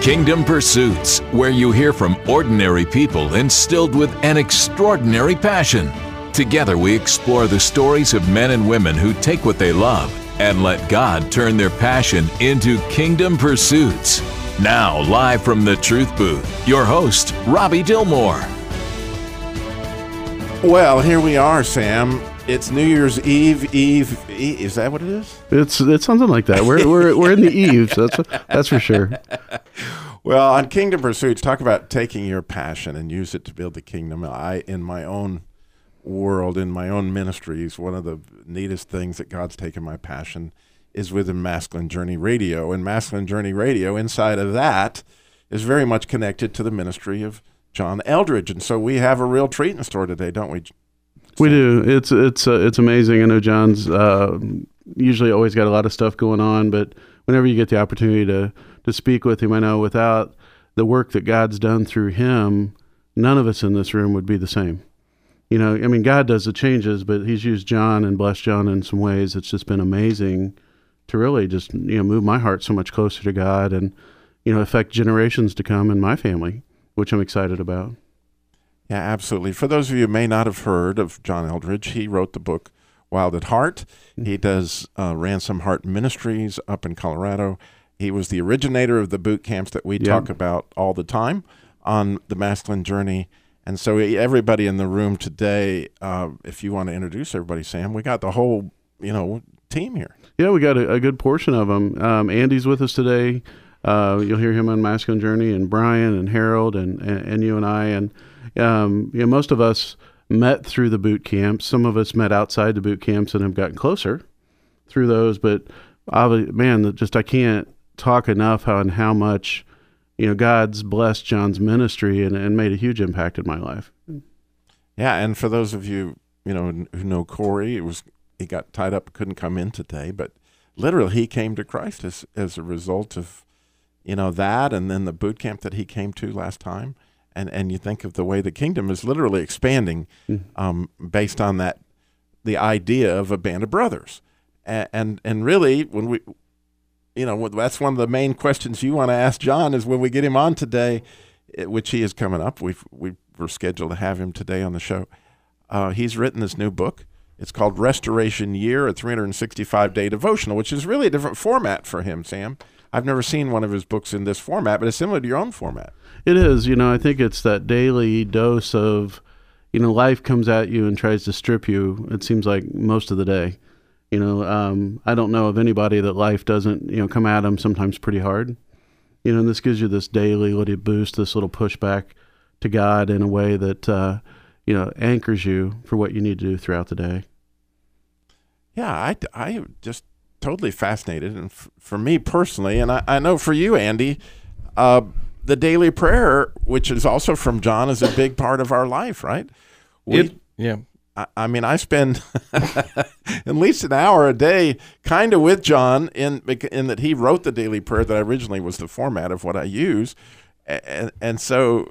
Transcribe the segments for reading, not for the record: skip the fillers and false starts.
Kingdom Pursuits, where you hear from ordinary people instilled with an extraordinary passion. Together we explore the stories of men and women who take what they love and let God turn their passion into kingdom pursuits. Now, live from the Truth Booth, your host, Robbie Dillmore. Well, here we are, Sam. It's New Year's Eve. Is that what it is? It's something like that. We're in the eve, so that's for sure. Well, on Kingdom Pursuits, talk about taking your passion and use it to build the kingdom. In my own world, in my own ministries, one of the neatest things that God's taken my passion is within Masculine Journey Radio. And Masculine Journey Radio, inside of that, is very much connected to the ministry of John Eldredge. And so we have a real treat in store today, don't we? We do. It's amazing. I know John's usually always got a lot of stuff going on, but whenever you get the opportunity to speak with him, I know without the work that God's done through him, none of us in this room would be the same. You know, I mean, God does the changes, but he's used John and blessed John in some ways. It's just been amazing to really just, move my heart so much closer to God and, affect generations to come in my family, which I'm excited about. Yeah, absolutely. For those of you who may not have heard of John Eldredge, he wrote the book Wild at Heart. He does Ransom Heart Ministries up in Colorado. He was the originator of the boot camps that we talk about all the time on the Masculine Journey. And so everybody in the room today, if you want to introduce everybody, Sam, we got the whole, team here. Yeah, we got a good portion of them. Andy's with us today. You'll hear him on Masculine Journey, and Brian and Harold and you and I. And most of us met through the boot camps. Some of us met outside the boot camps and have gotten closer through those. But I can't talk enough how much God's blessed John's ministry and made a huge impact in my life. Yeah, and for those of you who know Corey, he got tied up, couldn't come in today, but literally he came to Christ as a result of that, and then the boot camp that he came to last time. And you think of the way the kingdom is literally expanding based on that, the idea of a band of brothers. And really, when we, that's one of the main questions you want to ask John is when we get him on today, which he is coming up. We're scheduled to have him today on the show. He's written this new book. It's called Restoration Year, a 365-day devotional, which is really a different format for him, Sam. I've never seen one of his books in this format, but it's similar to your own format. It is. I think it's that daily dose of, life comes at you and tries to strip you, it seems like most of the day. I don't know of anybody that life doesn't, come at them sometimes pretty hard. And this gives you this daily little boost, this little pushback to God in a way that, anchors you for what you need to do throughout the day. Yeah, I just totally fascinated. And for me personally, and I know for you, Andy, the daily prayer, which is also from John, is a big part of our life, right? I spend at least an hour a day kind of with John in that he wrote the daily prayer that originally was the format of what I use. And so,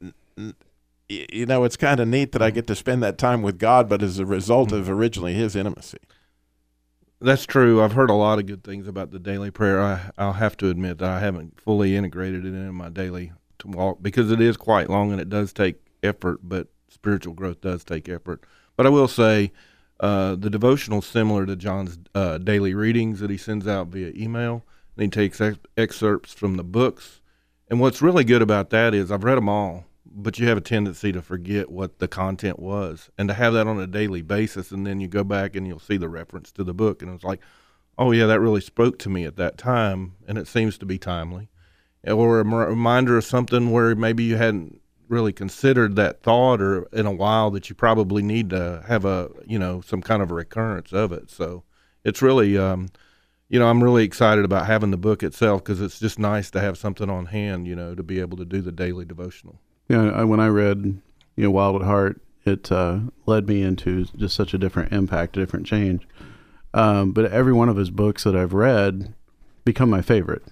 it's kind of neat that I get to spend that time with God, but as a result of originally his intimacy. That's true. I've heard a lot of good things about the daily prayer. I'll have to admit that I haven't fully integrated it in my daily walk because it is quite long and it does take effort, but spiritual growth does take effort. But I will say the devotional is similar to John's daily readings that he sends out via email. And he takes excerpts from the books. And what's really good about that is I've read them all, but you have a tendency to forget what the content was. And to have that on a daily basis, and then you go back and you'll see the reference to the book, and it's like, oh, yeah, that really spoke to me at that time, and it seems to be timely. Or a reminder of something where maybe you hadn't really considered that thought or in a while that you probably need to have some kind of a recurrence of it. So it's really, I'm really excited about having the book itself because it's just nice to have something on hand, to be able to do the daily devotional. Yeah, when I read, Wild at Heart, it led me into just such a different impact, a different change. But every one of his books that I've read become my favorite.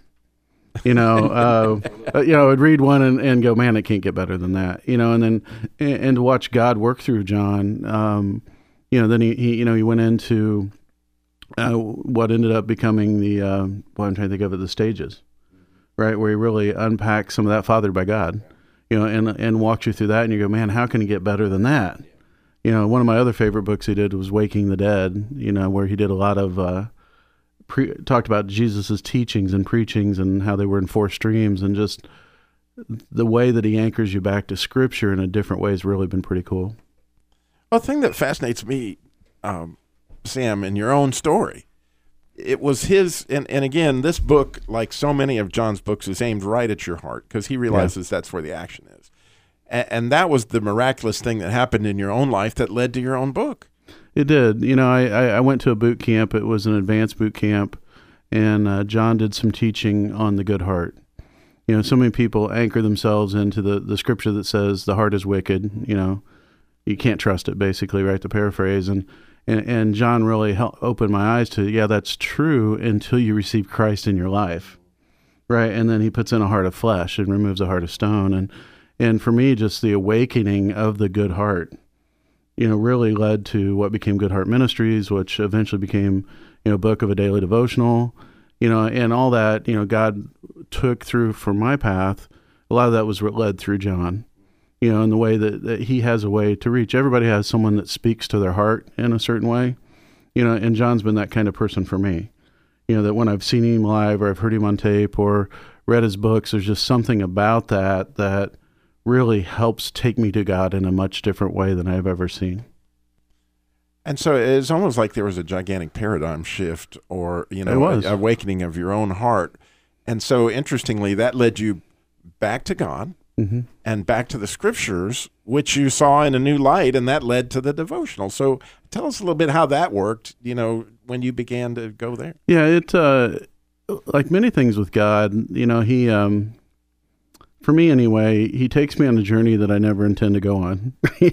I'd read one and go, man, it can't get better than that. And then and to watch God work through John. Then he went into what ended up becoming the I'm trying to think of it, the stages. right? Where he really unpacks some of that, Fathered by God, and walks you through that, and you go, man, how can it get better than that? One of my other favorite books he did was Waking the Dead, where he did a lot of talked about Jesus's teachings and preachings and how they were in 4 streams, and just the way that he anchors you back to Scripture in a different way has really been pretty cool. Well, the thing that fascinates me, Sam, in your own story, it was his, and again, this book, like so many of John's books, is aimed right at your heart because he realizes that's where the action is. And that was the miraculous thing that happened in your own life that led to your own book. It did. I went to a boot camp. It was an advanced boot camp, and John did some teaching on the good heart. So many people anchor themselves into the scripture that says the heart is wicked. You can't trust it, basically, right, to paraphrase. And John really helped open my eyes to, that's true until you receive Christ in your life, right? And then he puts in a heart of flesh and removes a heart of stone. And for me, just the awakening of the good heart, really led to what became Good Heart Ministries, which eventually became, a book of a daily devotional, and all that, God took through for my path. A lot of that was led through John, in the way that he has a way to reach. Everybody has someone that speaks to their heart in a certain way, and John's been that kind of person for me, that when I've seen him live or I've heard him on tape or read his books, there's just something about that really helps take me to God in a much different way than I've ever seen. And so it's almost like there was a gigantic paradigm shift or, awakening of your own heart. And so interestingly, that led you back to God and back to the Scriptures, which you saw in a new light, and that led to the devotional. So tell us a little bit how that worked, when you began to go there. Yeah, it like many things with God, he for me anyway, he takes me on a journey that I never intend to go on.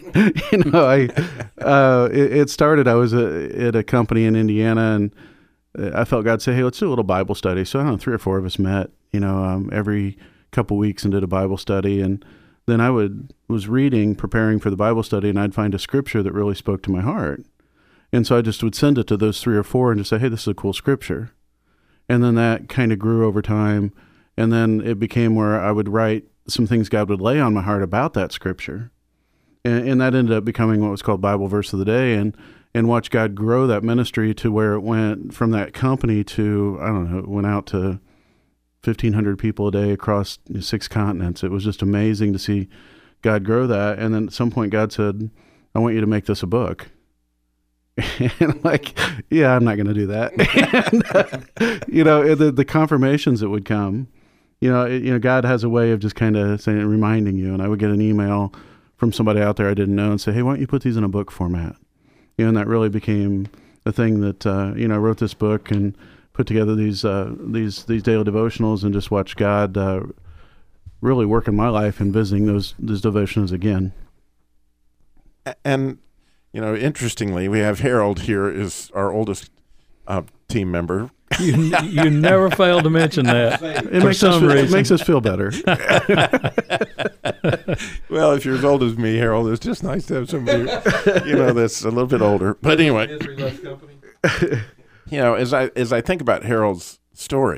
It started, I was at a company in Indiana, and I felt God say, hey, let's do a little Bible study. So I don't know, 3 or 4 of us met, every couple weeks and did a Bible study. And then I was preparing for the Bible study, and I'd find a scripture that really spoke to my heart. And so I just would send it to those 3 or 4 and just say, hey, this is a cool scripture. And then that kind of grew over time. And then it became where I would write some things God would lay on my heart about that scripture. And that ended up becoming what was called Bible Verse of the Day, and watch God grow that ministry to where it went from that company to, it went out to 1,500 people a day across 6 continents. It was just amazing to see God grow that. And then at some point God said, I want you to make this a book. And I'm like, I'm not going to do that. And, the confirmations that would come, God has a way of just kind of saying, reminding you. And I would get an email from somebody out there I didn't know and say, hey, why don't you put these in a book format? And that really became a thing that, I wrote this book and put together these daily devotionals, and just watch God really work in my life and visiting those devotions again. And, interestingly, we have Harold here, is our oldest team member. You never fail to mention that. It makes us feel better. Well, if you're as old as me, Harold, it's just nice to have somebody, that's a little bit older. But anyway, as I think about Harold's story,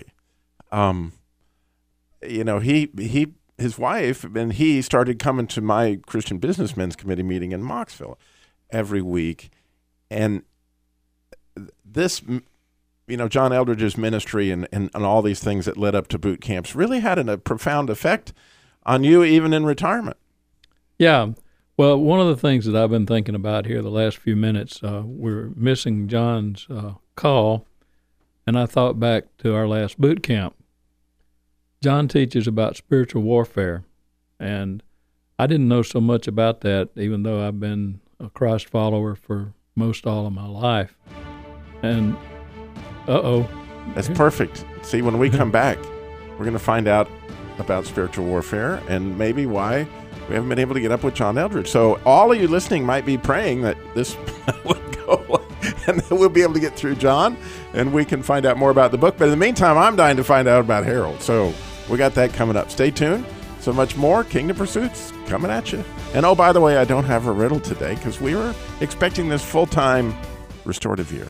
his wife and he started coming to my Christian Businessmen's Committee meeting in Mocksville every week, and this, John Eldredge's ministry and all these things that led up to boot camps really had a profound effect on you, even in retirement. Yeah. Well, one of the things that I've been thinking about here the last few minutes, we're missing John's call, and I thought back to our last boot camp. John teaches about spiritual warfare, and I didn't know so much about that, even though I've been a Christ follower for most all of my life. And that's perfect. See, when we come back, we're going to find out about spiritual warfare and maybe why we haven't been able to get up with John Eldredge. So all of you listening might be praying that this would go and that we'll be able to get through John and we can find out more about the book. But in the meantime, I'm dying to find out about Harold. So we got that coming up. Stay tuned. So much more Kingdom Pursuits coming at you. And oh, by the way, I don't have a riddle today because we were expecting this full-time restorative year.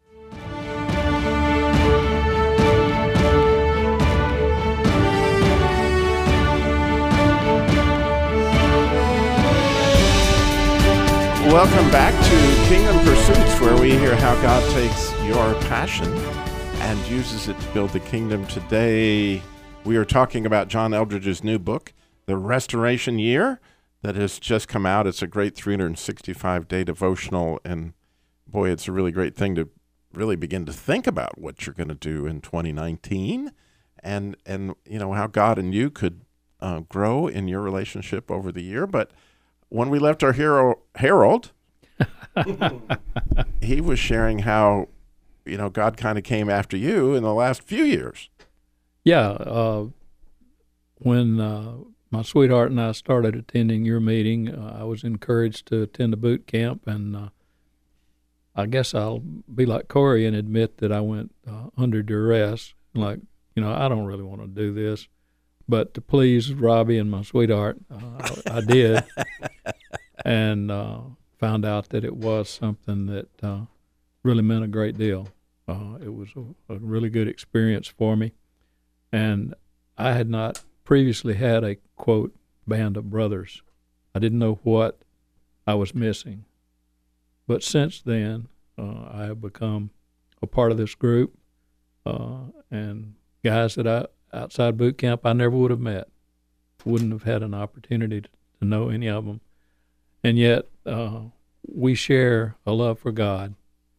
Welcome back to Kingdom Pursuits, where we hear how God takes your passion and uses it to build the kingdom. Today, we are talking about John Eldredge's new book, The Restoration Year, that has just come out. It's a great 365-day devotional, and boy, it's a really great thing to really begin to think about what you're going to do in 2019 and you know, how God and you could grow in your relationship over the year. But when we left our hero, Harold, he was sharing how, you know, God kind of came after you in the last few years. Yeah. When my sweetheart and I started attending your meeting, I was encouraged to attend a boot camp, and I guess I'll be like Corey and admit that I went under duress. Like, you know, I don't really want to do this. But to please Robbie and my sweetheart, I did, and found out that it was something that really meant a great deal. It was a really good experience for me, and I had not previously had a, quote, band of brothers. I didn't know what I was missing. But since then, I have become a part of this group, and guys that outside boot camp I never would have met, wouldn't have had an opportunity to know any of them. And yet we share a love for God,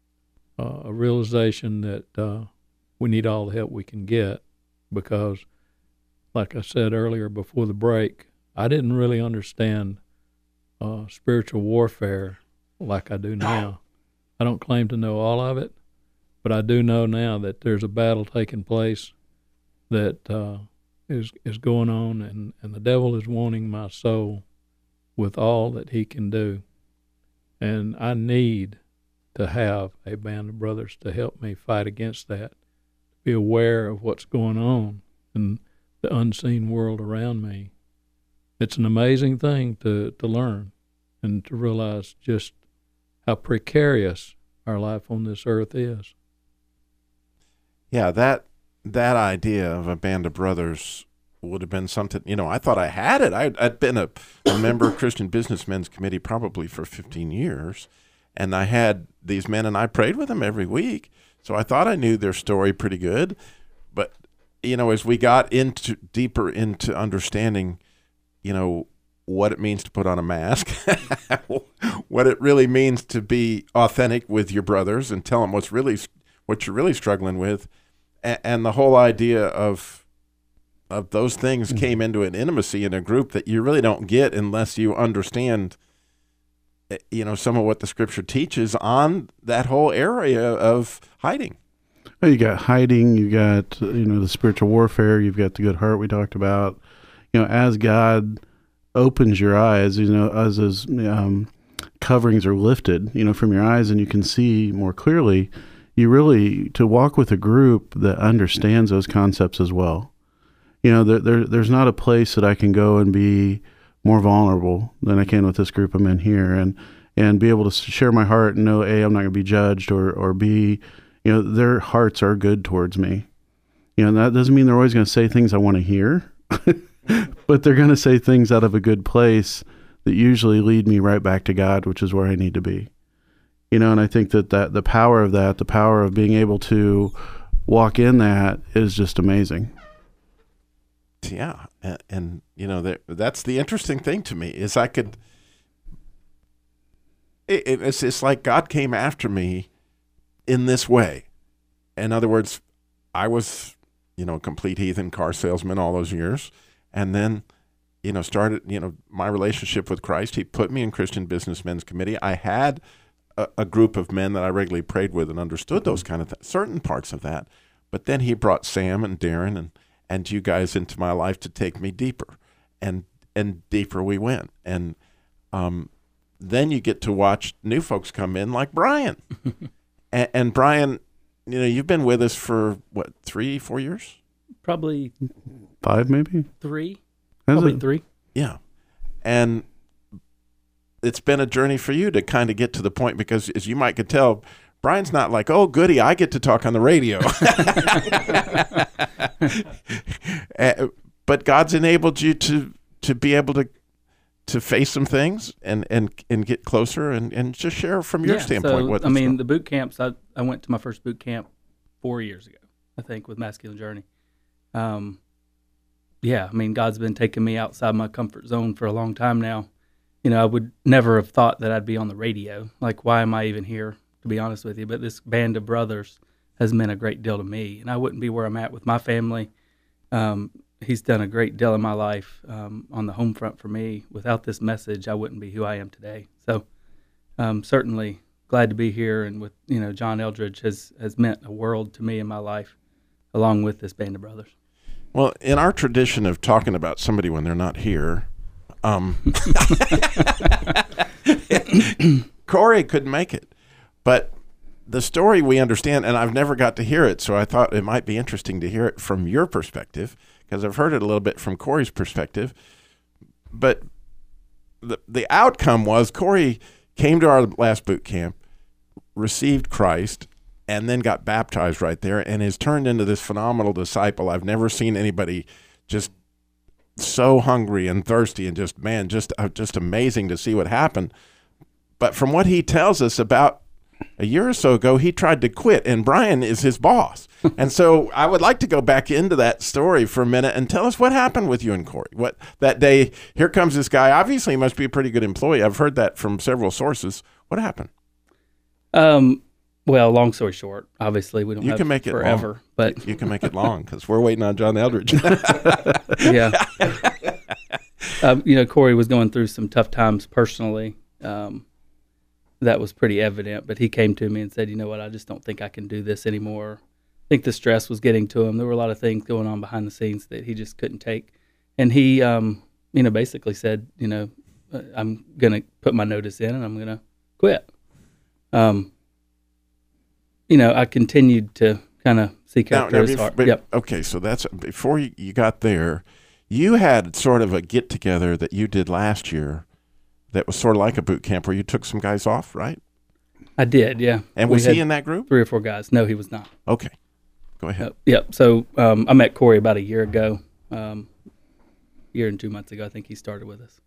a realization that we need all the help we can get, because, like I said earlier before the break, I didn't really understand spiritual warfare like I do now. I don't claim to know all of it, but I do know now that there's a battle taking place that is going on, and the devil is wanting my soul with all that he can do. And I need to have a band of brothers to help me fight against that, be aware of what's going on in the unseen world around me. It's an amazing thing to learn and to realize just how precarious our life on this earth is. Yeah, that idea of a band of brothers would have been something, you know, I thought I had it. I'd been a member of Christian Businessmen's Committee probably for 15 years, and I had these men, and I prayed with them every week, so I thought I knew their story pretty good. But, you know, as we got deeper into understanding, you know, what it means to put on a mask, what it really means to be authentic with your brothers and tell them what you're really struggling with, and the whole idea of those things came into an intimacy in a group that you really don't get unless you understand, you know, some of what the Scripture teaches on that whole area of hiding. Well, you got hiding, you got, you know, the spiritual warfare, you've got the good heart we talked about. You know, as God opens your eyes, you know, as his coverings are lifted, you know, from your eyes, and you can see more clearly, you really, to walk with a group that understands those concepts as well. You know, there's not a place that I can go and be more vulnerable than I can with this group I'm in here, and be able to share my heart and know, A, I'm not going to be judged, or B, you know, their hearts are good towards me. You know, and that doesn't mean they're always going to say things I want to hear, but they're going to say things out of a good place that usually lead me right back to God, which is where I need to be. You know, and I think that the power of that, the power of being able to walk in that is just amazing. Yeah, and you know, that's the interesting thing to me is it's like God came after me in this way. In other words, I was, you know, a complete heathen car salesman all those years, and then, you know, started, you know, my relationship with Christ. He put me in Christian Businessmen's Committee. I had a group of men that I regularly prayed with and understood those kind of certain parts of that. But then he brought Sam and Darren and you guys into my life to take me deeper, and deeper we went. And then you get to watch new folks come in like Brian. and Brian, you know, you've been with us for what, 3-4 years? Probably 5, maybe 3. Probably 3. Yeah. And it's been a journey for you to kind of get to the point, because as you might could tell, Brian's not like, oh, goody, I get to talk on the radio. But God's enabled you to be able to face some things and get closer and just share from your standpoint. So, what I mean, the boot camps, I went to my first boot camp 4 years ago, I think, with Masculine Journey. Yeah, I mean, God's been taking me outside my comfort zone for a long time now. You know, I would never have thought that I'd be on the radio. Like, why am I even here, to be honest with you? But this band of brothers has meant a great deal to me, and I wouldn't be where I'm at with my family. He's done a great deal in my life on the home front for me. Without this message, I wouldn't be who I am today. So certainly glad to be here, and with, you know, John Eldredge has meant a world to me in my life, along with this band of brothers. Well, in our tradition of talking about somebody when they're not here, Corey couldn't make it. But the story we understand, and I've never got to hear it, so I thought it might be interesting to hear it from your perspective, because I've heard it a little bit from Corey's perspective. But the outcome was Corey came to our last boot camp, received Christ, and then got baptized right there, and has turned into this phenomenal disciple. I've never seen anybody just so hungry and thirsty and just amazing to see what happened. But from what he tells us, about a year or so ago, he tried to quit, and Brian is his boss. And so I would like to go back into that story for a minute and tell us what happened with you and Corey. What that day, here comes this guy. Obviously, he must be a pretty good employee. I've heard that from several sources. What happened? Well, long story short, obviously we don't You have can make it forever, long. but You can make it long because we're waiting on John Eldredge. yeah. You know, Corey was going through some tough times personally. That was pretty evident, but he came to me and said, you know what, I just don't think I can do this anymore. I think the stress was getting to him. There were a lot of things going on behind the scenes that he just couldn't take. And he, you know, basically said, you know, I'm going to put my notice in and I'm going to quit. You know, I continued to kind of seek after his heart. Yep. Okay, so that's before you got there. You had sort of a get together that you did last year that was sort of like a boot camp where you took some guys off, right? I did, yeah. And was he in that group? 3 or 4 guys. No, he was not. Okay, go ahead. Yep. So I met Corey about a year ago, year and 2 months ago. I think he started with us.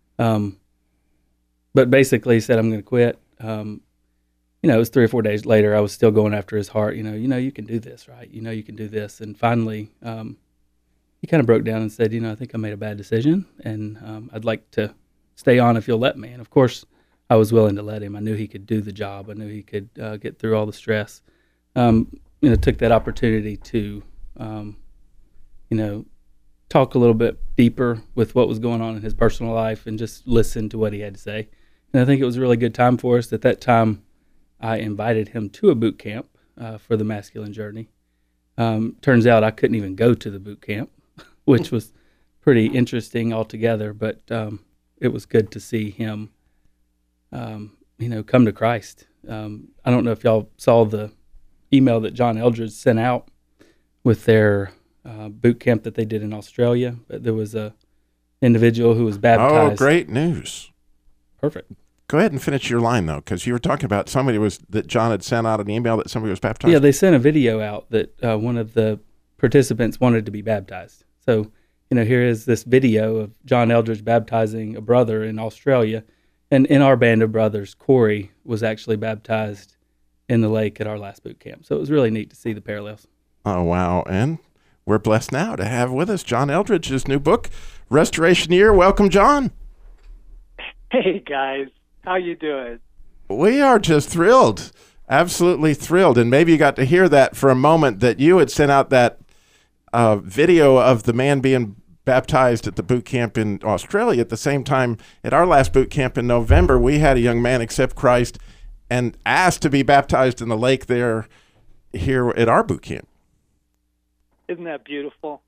But basically, he said, I'm going to quit. You know, it was 3 or 4 days later, I was still going after his heart. You know, you can do this, right? You know, you can do this. And finally, he kind of broke down and said, you know, I think I made a bad decision, and I'd like to stay on if you'll let me. And of course, I was willing to let him. I knew he could do the job. I knew he could get through all the stress. You know, took that opportunity to, you know, talk a little bit deeper with what was going on in his personal life and just listen to what he had to say. And I think it was a really good time for us. At that time, I invited him to a boot camp for the Masculine Journey. Turns out I couldn't even go to the boot camp, which was pretty interesting altogether. But it was good to see him, you know, come to Christ. I don't know if y'all saw the email that John Eldredge sent out with their boot camp that they did in Australia. But there was a individual who was baptized. Oh, great news! Perfect. Go ahead and finish your line, though, because you were talking about that John had sent out an email that somebody was baptized. Yeah, they sent a video out that one of the participants wanted to be baptized. So, you know, here is this video of John Eldredge baptizing a brother in Australia. And in our band of brothers, Corey was actually baptized in the lake at our last boot camp. So it was really neat to see the parallels. Oh, wow. And we're blessed now to have with us John Eldredge's new book, Restoration Year. Welcome, John. Hey, guys. How you doing? We are just thrilled, absolutely thrilled. And maybe you got to hear that for a moment, that you had sent out that video of the man being baptized at the boot camp in Australia. At the same time, at our last boot camp in November, we had a young man accept Christ and asked to be baptized in the lake there here at our boot camp. Isn't that beautiful?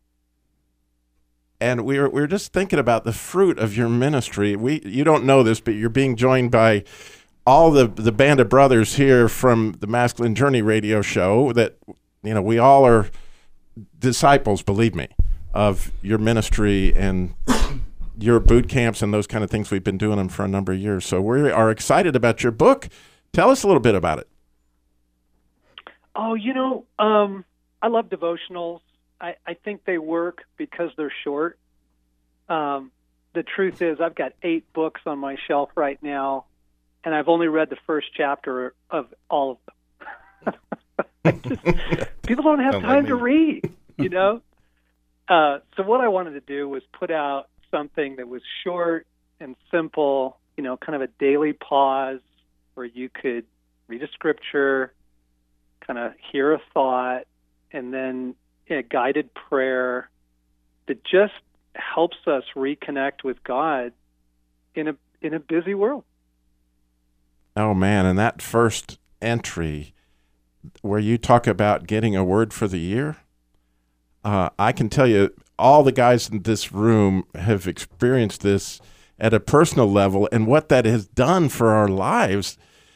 And we're just thinking about the fruit of your ministry. You don't know this, but you're being joined by all the band of brothers here from the Masculine Journey radio show that, you know, we all are disciples, believe me, of your ministry and your boot camps and those kind of things. We've been doing them for a number of years. So we are excited about your book. Tell us a little bit about it. Oh, you know, I love devotionals. I think they work because they're short. the truth is I've got 8 books on my shelf right now, and I've only read the first chapter of all of them. People don't have time to read, you know? So what I wanted to do was put out something that was short and simple, you know, kind of a daily pause where you could read a scripture, kind of hear a thought, and then a guided prayer that just helps us reconnect with God in a busy world. Oh, man, and that first entry where you talk about getting a word for the year, I can tell you all the guys in this room have experienced this at a personal level, and what that has done for our lives.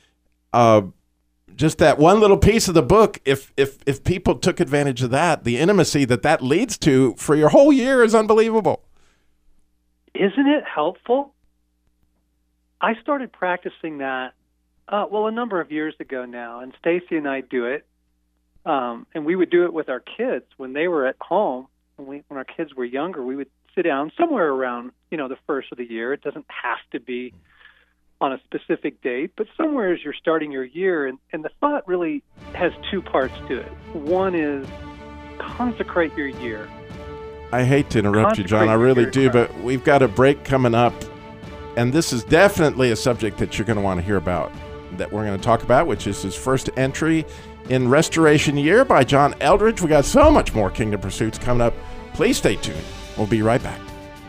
Just that one little piece of the book, if people took advantage of that, the intimacy that leads to for your whole year is unbelievable. Isn't it helpful? I started practicing that, a number of years ago now, and Stacy and I do it. And we would do it with our kids when they were at home. When our kids were younger, we would sit down somewhere around, you know, the first of the year. It doesn't have to be on a specific date, but somewhere as you're starting your year. And the thought really has 2 parts to it. One is consecrate your year. I hate to interrupt you, John. I really do, but we've got a break coming up. And this is definitely a subject that you're going to want to hear about, that we're going to talk about, which is his first entry in Restoration Year by John Eldredge. We got so much more Kingdom Pursuits coming up. Please stay tuned. We'll be right back.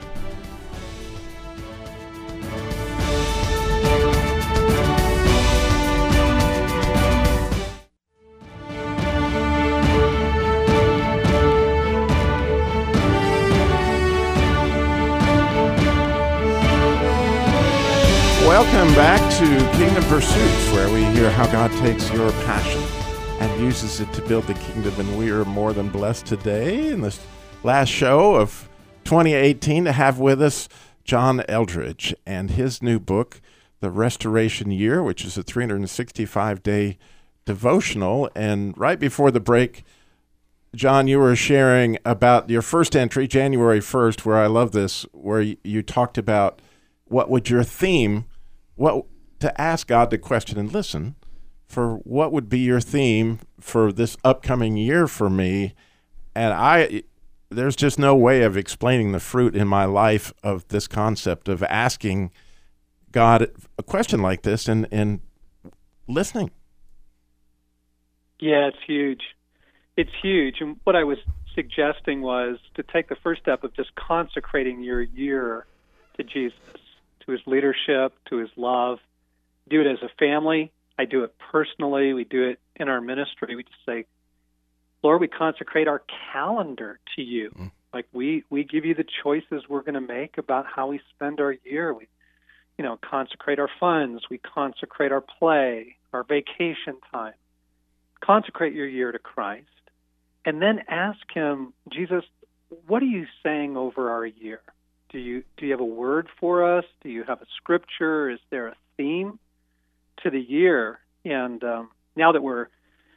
Welcome back to Kingdom Pursuits, where we hear how God takes your passion and uses it to build the kingdom. And we are more than blessed today in this last show of 2018 to have with us John Eldredge and his new book, The Restoration Year, which is a 365-day devotional. And right before the break, John, you were sharing about your first entry, January 1st, where I love this, where you talked about what would your theme, to ask God the question and listen for what would be your theme for this upcoming year for me. And there's just no way of explaining the fruit in my life of this concept of asking God a question like this and listening. Yeah, it's huge. It's huge. And what I was suggesting was to take the first step of just consecrating your year to Jesus, to his leadership, to his love. Do it as a family. I do it personally. We do it in our ministry. We just say, Lord, we consecrate our calendar to you. Like we give you the choices we're going to make about how we spend our year. We, consecrate our funds. We consecrate our play, our vacation time. Consecrate your year to Christ. And then ask him, Jesus, what are you saying over our year? Do you have a word for us? Do you have a scripture? Is there a theme to the year? And now that we're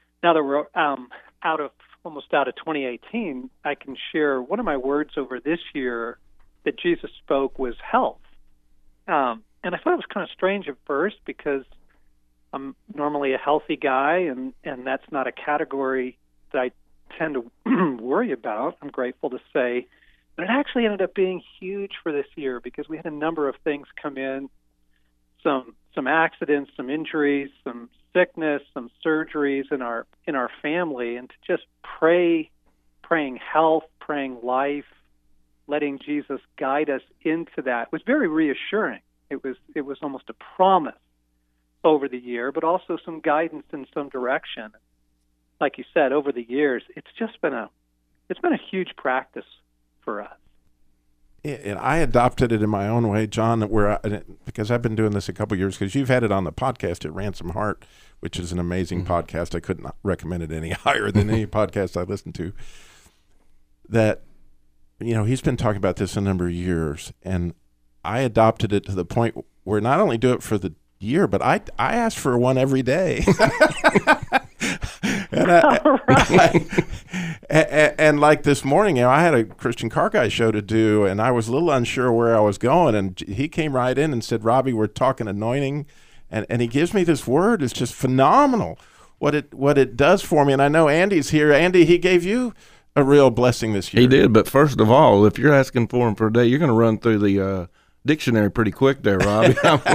almost out of 2018, I can share one of my words over this year that Jesus spoke was health. And I thought it was kind of strange at first because I'm normally a healthy guy, and that's not a category that I tend to worry about, I'm grateful to say. But it actually ended up being huge for this year because we had a number of things come in, some accidents, some injuries, some sickness, some surgeries in our family, and to just praying health, praying life, letting Jesus guide us into that was very reassuring. It was almost a promise over the year, but also some guidance in some direction. Like you said, over the years, it's been a huge practice for us. And I adopted it in my own way, John, because I've been doing this a couple of years, because you've had it on the podcast at Ransom Heart, which is an amazing podcast. I couldn't recommend it any higher than any podcast I listen to. That, he's been talking about this a number of years, and I adopted it to the point where not only do it for the year, but I ask for one every and and like this morning, I had a Christian car guy show to do, and I was a little unsure where I was going, and he came right in and said, Robbie, we're talking anointing, and he gives me this word. It's just phenomenal what it does for me. And I know Andy's here. Andy, he gave you a real blessing this year. He did, but first of all, if you're asking for him for a day, you're going to run through the dictionary pretty quick there, Robbie.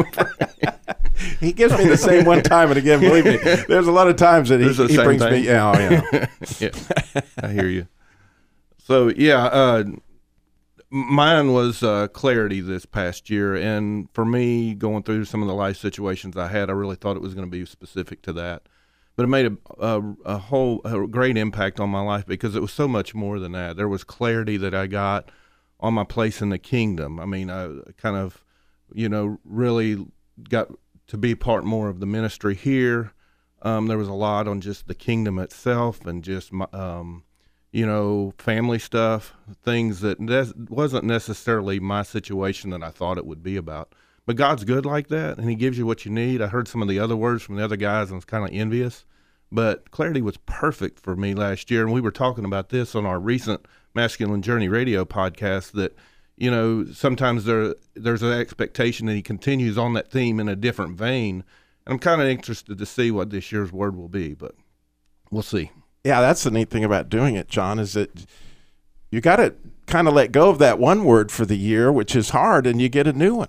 He gives me the same one time and again. Believe me, there's a lot of times that he brings thing. me. Yeah, yeah, I hear you. So mine was clarity this past year, and for me, going through some of the life situations I had, I really thought it was going to be specific to that. But it made a great impact on my life because it was so much more than that. There was clarity that I got on my place in the kingdom. I mean, I kind of, really got to be part more of the ministry here. There was a lot on just the kingdom itself and just, family stuff, things that wasn't necessarily my situation that I thought it would be about. But God's good like that, and he gives you what you need. I heard some of the other words from the other guys, and I was kind of envious. But clarity was perfect for me last year, and we were talking about this on our recent Masculine Journey radio podcast that, sometimes there's an expectation that he continues on that theme in a different vein. And I'm kind of interested to see what this year's word will be, but we'll see. Yeah, that's the neat thing about doing it, John, is that you got to kind of let go of that one word for the year, which is hard, and you get a new one.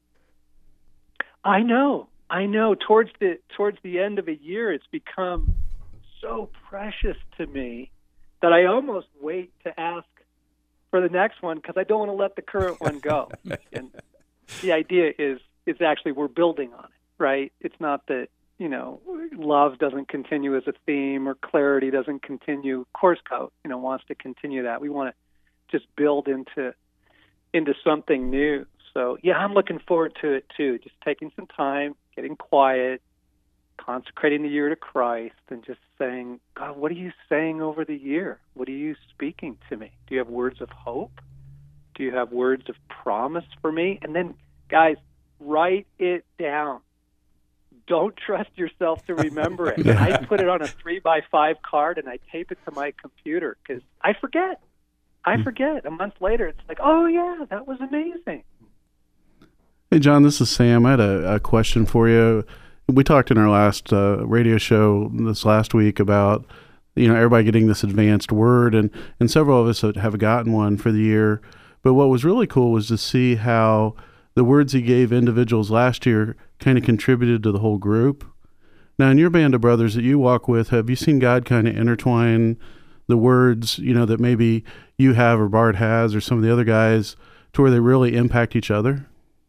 I know. Towards the end of a year, it's become so precious to me that I almost wait to ask for the next one because I don't want to let the current one go. And the idea is actually we're building on it, right? It's not that, love doesn't continue as a theme or clarity doesn't continue. Course Code, wants to continue that. We want to just build into something new. So, yeah, I'm looking forward to it, too, just taking some time, getting quiet, consecrating the year to Christ, and just saying, God, what are you saying over the year? What are you speaking to me? Do you have words of hope? Do you have words of promise for me? And then, guys, write it down. Don't trust yourself to remember it. I put it on a 3x5 card, and I tape it to my computer because I forget. A month later, it's like, oh, yeah, that was amazing. Hey, John, this is Sam. I had a question for you. We talked in our last radio show this last week about, everybody getting this advanced word, and several of us have gotten one for the year. But what was really cool was to see how the words he gave individuals last year kind of contributed to the whole group. Now, in your band of brothers that you walk with, have you seen God kind of intertwine the words, that maybe you have or Bart has or some of the other guys to where they really impact each other?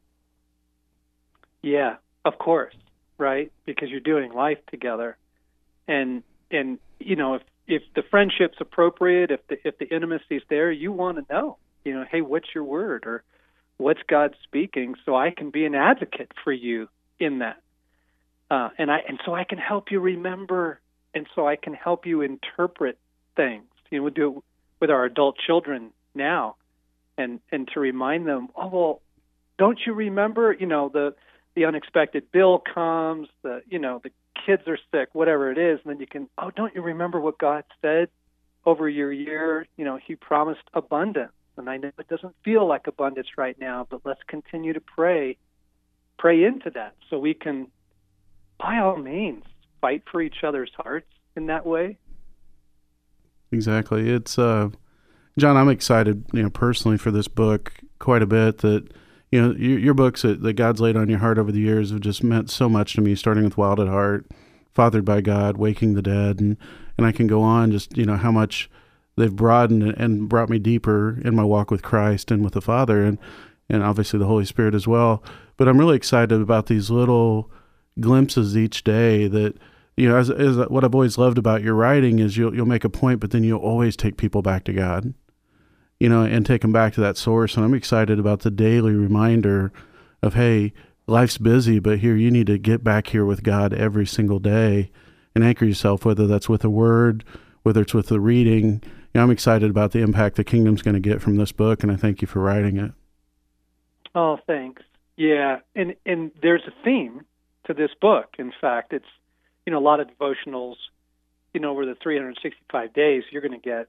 Yeah, of course, right? Because you're doing life together, and if the friendship's appropriate, if the intimacy's there, you want to know, hey, what's your word or what's God speaking, so I can be an advocate for you in that, and so I can help you remember, and so I can help you interpret things. We do it with our adult children now, and to remind them, oh well, don't you remember, the unexpected bill comes, the kids are sick, whatever it is, and then you can, don't you remember what God said over your year? He promised abundance, and I know it doesn't feel like abundance right now, but let's continue to pray into that so we can, by all means, fight for each other's hearts in that way. Exactly. It's, John, I'm excited, personally for this book quite a bit that, your books that God's laid on your heart over the years have just meant so much to me, starting with Wild at Heart, Fathered by God, Waking the Dead, and I can go on just, how much they've broadened and brought me deeper in my walk with Christ and with the Father and obviously the Holy Spirit as well. But I'm really excited about these little glimpses each day that, as what I've always loved about your writing is you'll make a point, but then you'll always take people back to God. And take them back to that source. And I'm excited about the daily reminder of, hey, life's busy, but here you need to get back here with God every single day and anchor yourself, whether that's with a word, whether it's with the reading. I'm excited about the impact the kingdom's going to get from this book, and I thank you for writing it. Oh, thanks. Yeah, and there's a theme to this book. In fact, it's, a lot of devotionals, over the 365 days, you're going to get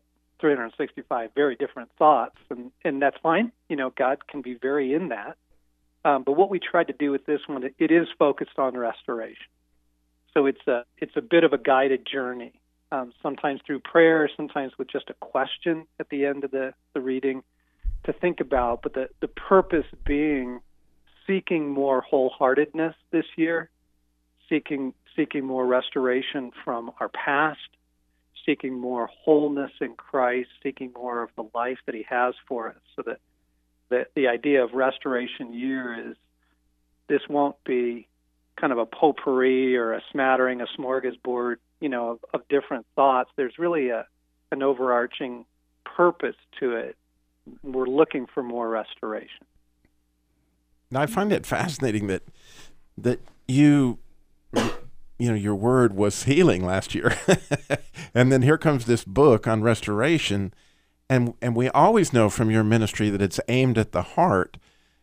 365 very different thoughts, and that's fine. God can be very in that. But what we tried to do with this one, it is focused on restoration. So it's a bit of a guided journey, sometimes through prayer, sometimes with just a question at the end of the reading to think about. But the purpose being seeking more wholeheartedness this year, seeking more restoration from our past, seeking more wholeness in Christ, seeking more of the life that He has for us. So that the idea of restoration year is this won't be kind of a potpourri or a smattering, a smorgasbord, of different thoughts. There's really an overarching purpose to it. We're looking for more restoration. Now, I find it fascinating that you your word was healing last year. And then here comes this book on restoration. And we always know from your ministry that it's aimed at the heart,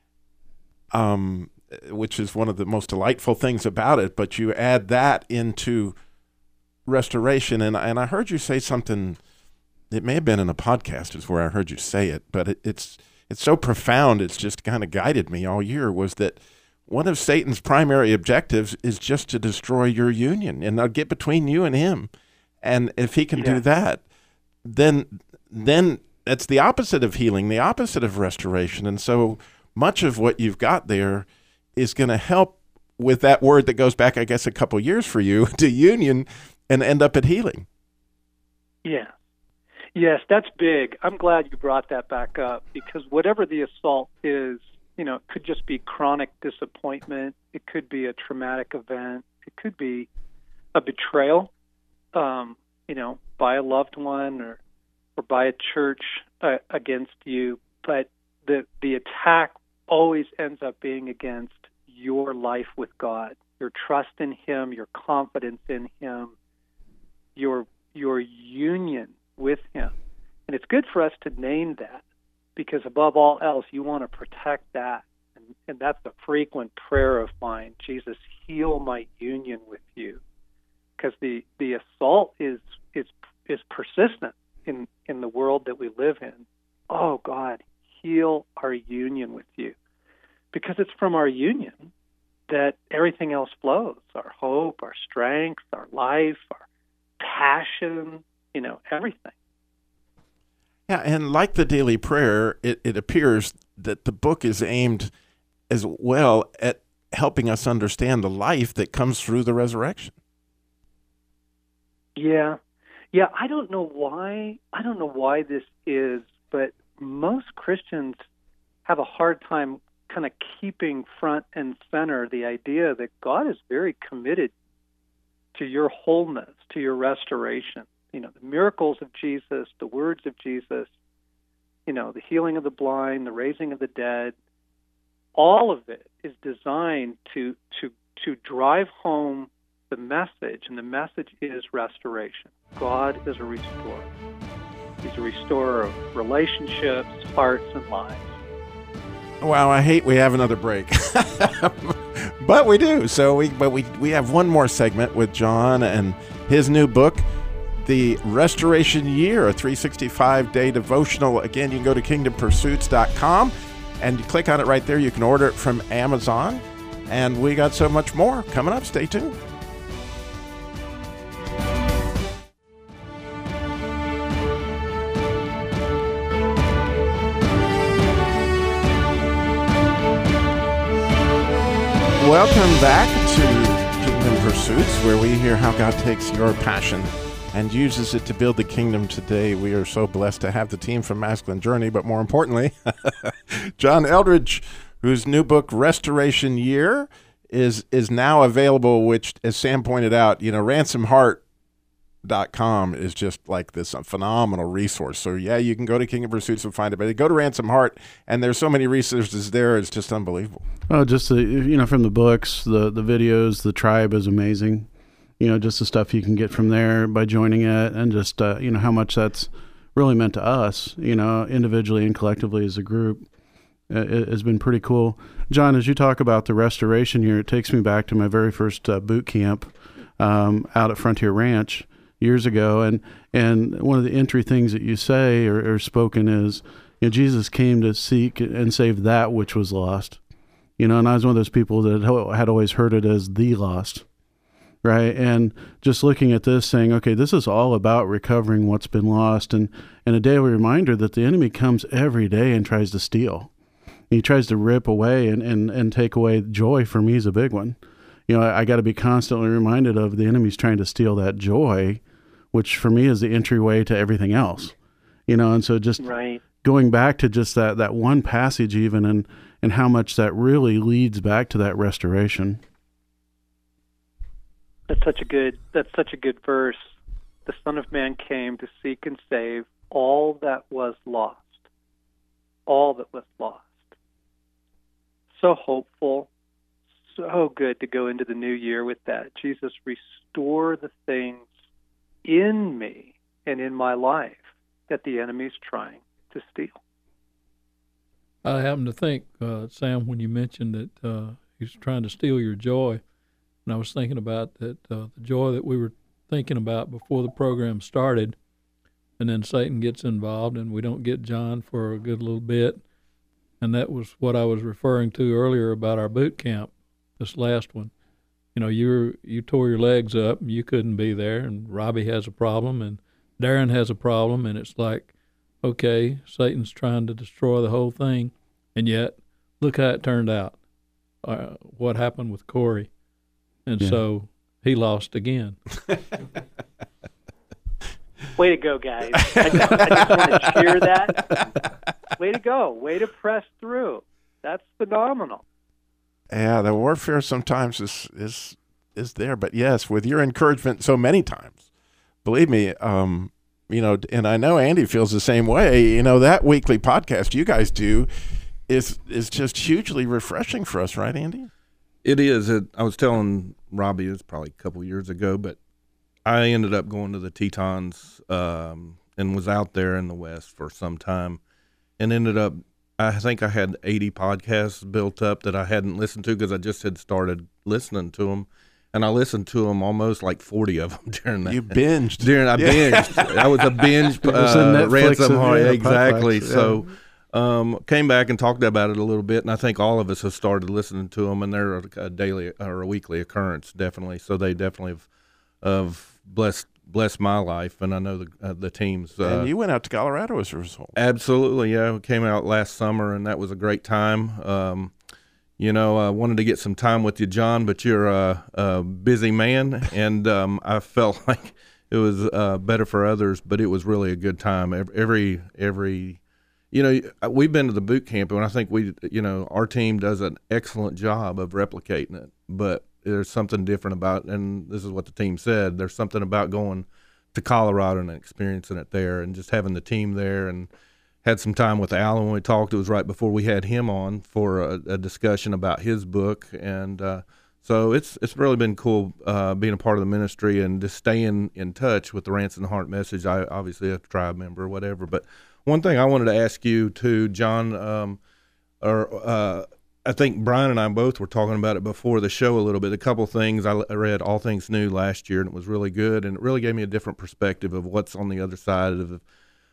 which is one of the most delightful things about it. But you add that into restoration. And I heard you say something, it may have been in a podcast is where I heard you say it, but it's so profound, it's just kind of guided me all year, was that one of Satan's primary objectives is just to destroy your union and get between you and him. And if he can do that, then that's the opposite of healing, the opposite of restoration. And so much of what you've got there is going to help with that word that goes back, I guess, a couple years for you to union and end up at healing. Yeah. Yes, that's big. I'm glad you brought that back up, because whatever the assault is, it could just be chronic disappointment. It could be a traumatic event. It could be a betrayal, by a loved one or by a church against you. But the attack always ends up being against your life with God, your trust in Him, your confidence in Him, your union with Him. And it's good for us to name that, because above all else, you want to protect that. And that's a frequent prayer of mine. Jesus, heal my union with you. Because the assault is persistent in the world that we live in. Oh, God, heal our union with you. Because it's from our union that everything else flows. Our hope, our strength, our life, our passion, everything. Yeah, and like the daily prayer, it appears that the book is aimed as well at helping us understand the life that comes through the resurrection. Yeah, I don't know why this is, but most Christians have a hard time kind of keeping front and center the idea that God is very committed to your wholeness, to your restoration. The miracles of Jesus, the words of Jesus, the healing of the blind, the raising of the dead, all of it is designed to drive home the message, and the message is restoration. God is a restorer. He's a restorer of relationships, hearts, and lives. Wow, I hate we have another break. But we do. So we have one more segment with John and his new book, The Restoration Year, a 365-day devotional. Again, you can go to kingdompursuits.com and you click on it right there. You can order it from Amazon. And we got so much more coming up. Stay tuned. Welcome back to Kingdom Pursuits, where we hear how God takes your passion and uses it to build the kingdom today. We are so blessed to have the team from Masculine Journey, but more importantly, John Eldredge, whose new book, Restoration Year, is now available, which, as Sam pointed out, ransomheart.com is just like this phenomenal resource. So yeah, you can go to Kingdom Pursuits and find it, but go to Ransom Heart, and there's so many resources there. It's just unbelievable. Oh, just from the books, the videos, the tribe is amazing. Just the stuff you can get from there by joining it, and just how much that's really meant to us, individually and collectively as a group. It has been pretty cool. John, as you talk about the restoration here, it takes me back to my very first boot camp out at Frontier Ranch. years ago, and one of the entry things that you say or spoken is, Jesus came to seek and save that which was lost. And I was one of those people that had always heard it as the lost, right? And just looking at this, saying, okay, this is all about recovering what's been lost, and a daily reminder that the enemy comes every day and tries to steal. He tries to rip away and take away joy. For me is a big one. I got to be constantly reminded of the enemy's trying to steal that joy, which for me is the entryway to everything else. And so just Right. going back to just that one passage even, and how much that really leads back to that restoration. That's such a good verse. The Son of Man came to seek and save all that was lost. All that was lost. So hopeful, so good to go into the new year with that. Jesus, restore the things in me and in my life that the enemy's trying to steal. I happen to think, Sam, when you mentioned that he's trying to steal your joy, and I was thinking about that the joy that we were thinking about before the program started, and then Satan gets involved, and we don't get John for a good little bit. And that was what I was referring to earlier about our boot camp, this last one. You tore your legs up, and you couldn't be there, and Robbie has a problem, and Darren has a problem, and it's like, okay, Satan's trying to destroy the whole thing, and yet, look how it turned out. What happened with Corey. And so he lost again. Way to go, guys. I just want to cheer that. Way to go. Way to press through. That's phenomenal. Yeah, the warfare sometimes is there. But yes, with your encouragement so many times, believe me, and I know Andy feels the same way. That weekly podcast you guys do is just hugely refreshing for us, right, Andy? It is. I was telling Robbie, it was probably a couple years ago, but I ended up going to the Tetons and was out there in the West for some time, and ended up, I think I had 80 podcasts built up that I hadn't listened to because I just had started listening to them. And I listened to them almost like 40 of them during that. You binged. I binged. I was a binge ransom heart. Exactly. So came back and talked about it a little bit, and I think all of us have started listening to them, and they're a daily or a weekly occurrence, definitely. So they definitely have blessed my life, and I know the teams. And you went out to Colorado as a result. Absolutely, yeah. We came out last summer, and that was a great time. I wanted to get some time with you, John, but you're a busy man, and I felt like it was better for others, but it was really a good time. Every we've been to the boot camp, and I think our team does an excellent job of replicating it, but there's something different about, and this is what the team said, there's something about going to Colorado and experiencing it there and just having the team there. And had some time with Alan when we talked. It was right before we had him on for a discussion about his book, and so it's really been cool being a part of the ministry and just staying in touch with the Ransom Heart message. I obviously a tribe member or whatever, but one thing I wanted to ask you too, John, I think Brian and I both were talking about it before the show a little bit. A couple of things. I read All Things New last year, and it was really good, and it really gave me a different perspective of what's on the other side of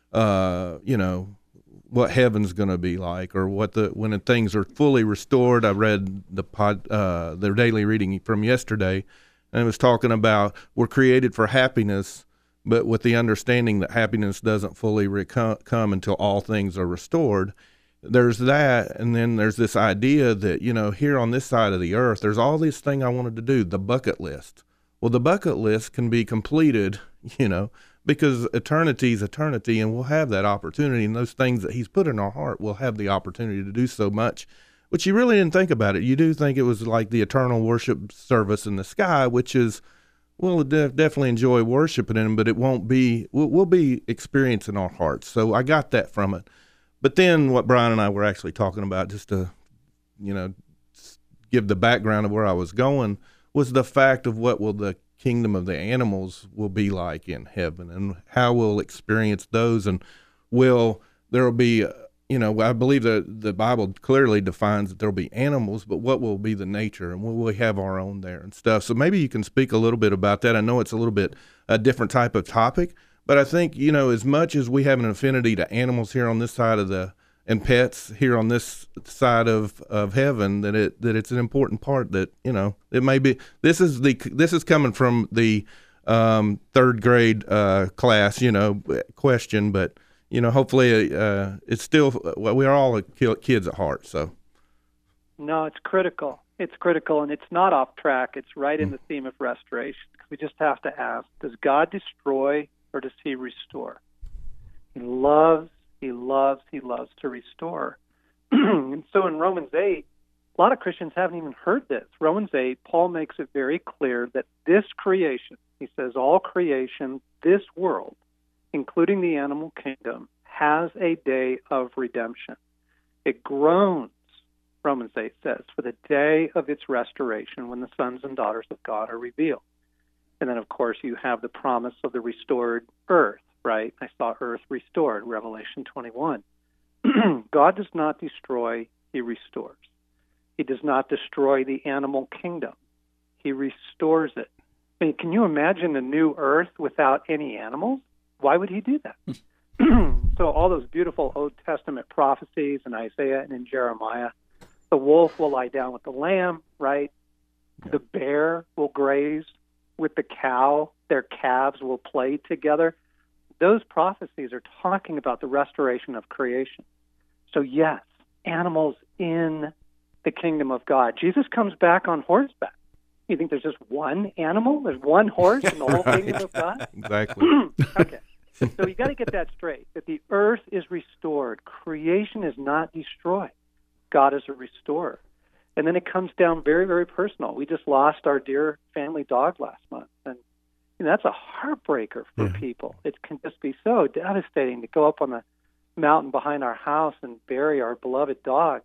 what heaven's going to be like, or when things are fully restored. I read their daily reading from yesterday, and it was talking about we're created for happiness, but with the understanding that happiness doesn't fully come until all things are restored. There's that, and then there's this idea that, here on this side of the earth, there's all these things I wanted to do, the bucket list. Well, the bucket list can be completed, because eternity is eternity, and we'll have that opportunity, and those things that he's put in our heart, we'll have the opportunity to do so much, which you really didn't think about it. You do think it was like the eternal worship service in the sky, which is, we'll definitely enjoy worshiping him, but it won't be, we'll be experiencing our hearts. So I got that from it. But then what Brian and I were actually talking about, just to, give the background of where I was going, was the fact of what will the kingdom of the animals will be like in heaven, and how we'll experience those, and there will be I believe that the Bible clearly defines that there'll be animals, but what will be the nature, and will we have our own there and stuff? So maybe you can speak a little bit about that. I know it's a little bit a different type of topic, but I think, as much as we have an affinity to animals here on this side of and pets here on this side of heaven, that it's an important part that, it may be, this is coming from the third grade class, question, but hopefully it's still, we are all kids at heart. So no, it's critical. It's critical, and it's not off track. It's right in the theme of restoration. We just have to ask: does God destroy or does He restore? He loves to restore. And so in Romans 8, a lot of Christians haven't even heard this. Romans 8, Paul makes it very clear that this creation, he says, all creation, this world, including the animal kingdom, has a day of redemption. It groans, Romans 8 says, for the day of its restoration when the sons and daughters of God are revealed. And then, of course, you have the promise of the restored earth, right? I saw earth restored, Revelation 21. God does not destroy, He restores. He does not destroy the animal kingdom. He restores it. I mean, can you imagine a new earth without any animals? Why would He do that? So all those beautiful Old Testament prophecies in Isaiah and in Jeremiah, the wolf will lie down with the lamb, right? Yeah. The bear will graze with the cow. Their calves will play together. Those prophecies are talking about the restoration of creation. So yes, animals in the kingdom of God. Jesus comes back on horseback. You think there's just one animal? There's one horse in the whole kingdom of God? Exactly. Okay. So you got to get that straight, that the earth is restored. Creation is not destroyed. God is a restorer. And then it comes down very, very personal. We just lost our dear family dog last month. And that's a heartbreaker for people. It can just be so devastating to go up on the mountain behind our house and bury our beloved dog.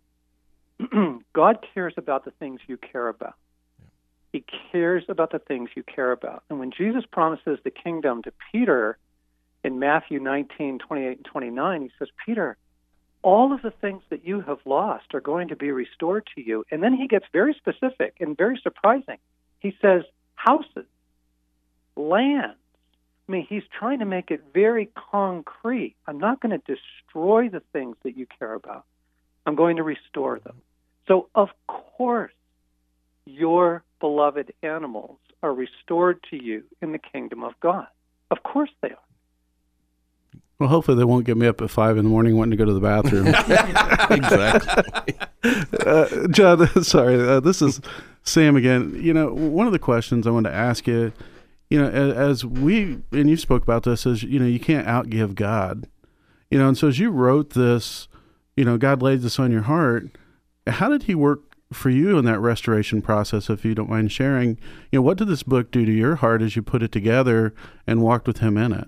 God cares about the things you care about. He cares about the things you care about. And when Jesus promises the kingdom to Peter in Matthew 19:28 and 29, he says, Peter, all of the things that you have lost are going to be restored to you. And then he gets very specific and very surprising. He says, houses, lands. I mean, he's trying to make it very concrete. I'm not going to destroy the things that you care about. I'm going to restore them. So, of course, your beloved animals are restored to you in the kingdom of God. Of course they are. Well, hopefully they won't get me up at 5 a.m. wanting to go to the bathroom. Exactly. John, sorry, this is Sam again. One of the questions I wanted to ask you, as we, and you spoke about this, is, you can't outgive God. And so as you wrote this, God laid this on your heart. How did He work for you in that restoration process, if you don't mind sharing? What did this book do to your heart as you put it together and walked with Him in it?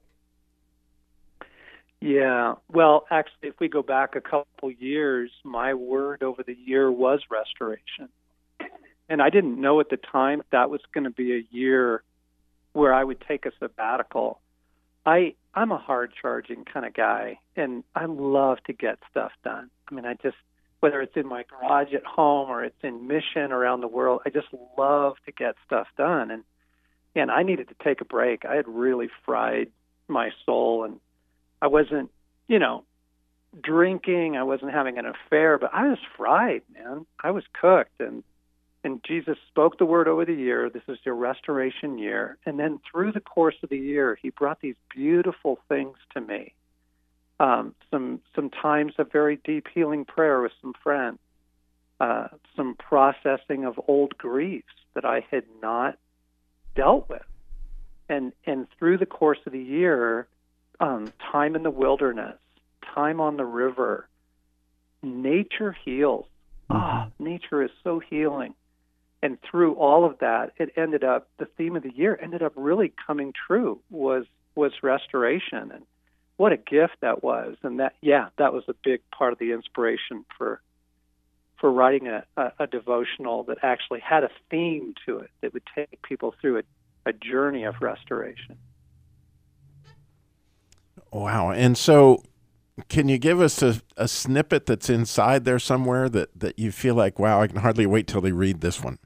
Yeah, well, actually, if we go back a couple years, my word over the year was restoration. And I didn't know at the time that was going to be a year where I would take a sabbatical. I'm a hard-charging kind of guy, and I love to get stuff done. I mean, whether it's in my garage at home or it's in mission around the world, I just love to get stuff done. And I needed to take a break. I had really fried my soul, and I wasn't, drinking. I wasn't having an affair, but I was fried, man. I was cooked. And Jesus spoke the word over the year. This is your restoration year. And then through the course of the year, He brought these beautiful things to me. Some times of very deep healing prayer with some friends, some processing of old griefs that I had not dealt with. And through the course of the year, time in the wilderness, time on the river, nature heals. Nature is so healing. And through all of that, the theme of the year ended up really coming true, was restoration. And what a gift that was. And that was a big part of the inspiration for writing a devotional that actually had a theme to it that would take people through a journey of restoration. Wow. And so can you give us a snippet that's inside there somewhere that you feel like, wow, I can hardly wait till they read this one?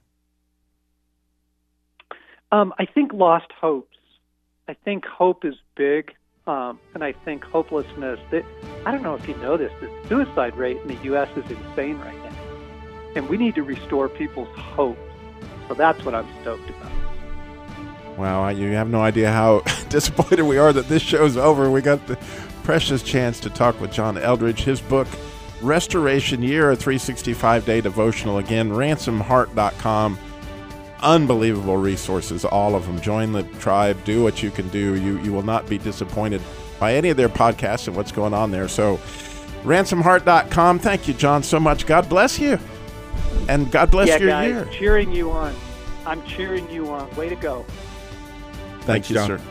I think lost hopes. I think hope is big, and I think hopelessness. I don't know if you know this, the suicide rate in the U.S. is insane right now, and we need to restore people's hope. So that's what I'm stoked about. Wow, you have no idea how disappointed we are that this show's over. We got the precious chance to talk with John Eldredge. His book, Restoration Year, a 365-day devotional. Again, ransomheart.com. Unbelievable resources, all of them. Join the tribe. Do what you can do. You will not be disappointed by any of their podcasts and what's going on there. So, ransomheart.com. Thank you, John, so much. God bless you. And God bless your guys, year. Cheering you on. I'm cheering you on. Way to go. Thank you, John. sir.